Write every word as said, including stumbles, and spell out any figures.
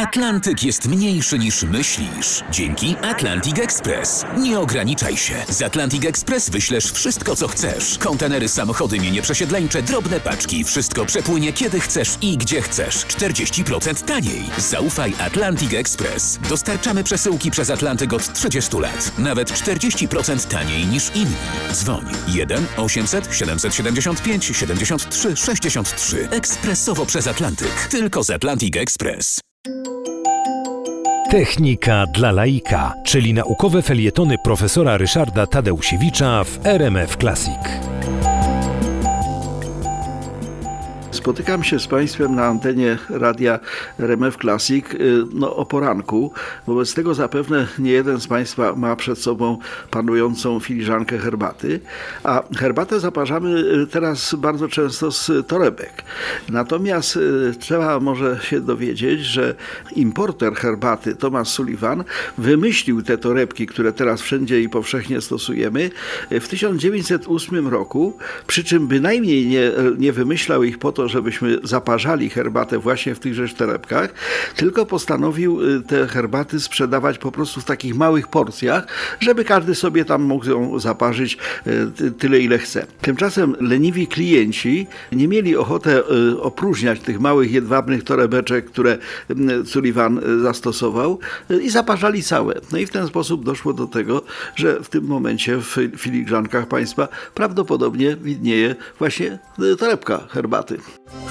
Atlantyk jest mniejszy niż myślisz. Dzięki Atlantic Express. Nie ograniczaj się. Z Atlantic Express wyślesz wszystko, co chcesz. Kontenery, samochody, mienie przesiedleńcze, drobne paczki. Wszystko przepłynie kiedy chcesz i gdzie chcesz. czterdzieści procent taniej. Zaufaj Atlantic Express. Dostarczamy przesyłki przez Atlantyk od trzydziestu lat. Nawet czterdzieści procent taniej niż inni. Dzwoń jeden osiemset siedemset siedemdziesiąt pięć siedemdziesiąt trzy sześćdziesiąt trzy. Ekspresowo przez Atlantyk. Tylko z Atlantic Express. Technika dla laika, czyli naukowe felietony profesora Ryszarda Tadeusiewicza w R M F Classic. Spotykam się z Państwem na antenie radia R M F Classic no, o poranku. Wobec tego zapewne nie jeden z Państwa ma przed sobą panującą filiżankę herbaty, a herbatę zaparzamy teraz bardzo często z torebek. Natomiast trzeba może się dowiedzieć, że importer herbaty Thomas Sullivan wymyślił te torebki, które teraz wszędzie i powszechnie stosujemy, w tysiąc dziewięćset ósmym roku, przy czym bynajmniej nie, nie wymyślał ich po to, żebyśmy zaparzali herbatę właśnie w tychże torebkach, tylko postanowił te herbaty sprzedawać po prostu w takich małych porcjach, żeby każdy sobie tam mógł ją zaparzyć tyle, ile chce. Tymczasem leniwi klienci nie mieli ochoty opróżniać tych małych, jedwabnych torebeczek, które Sullivan zastosował, i zaparzali całe. No i w ten sposób doszło do tego, że w tym momencie w filiżankach Państwa prawdopodobnie widnieje właśnie torebka herbaty.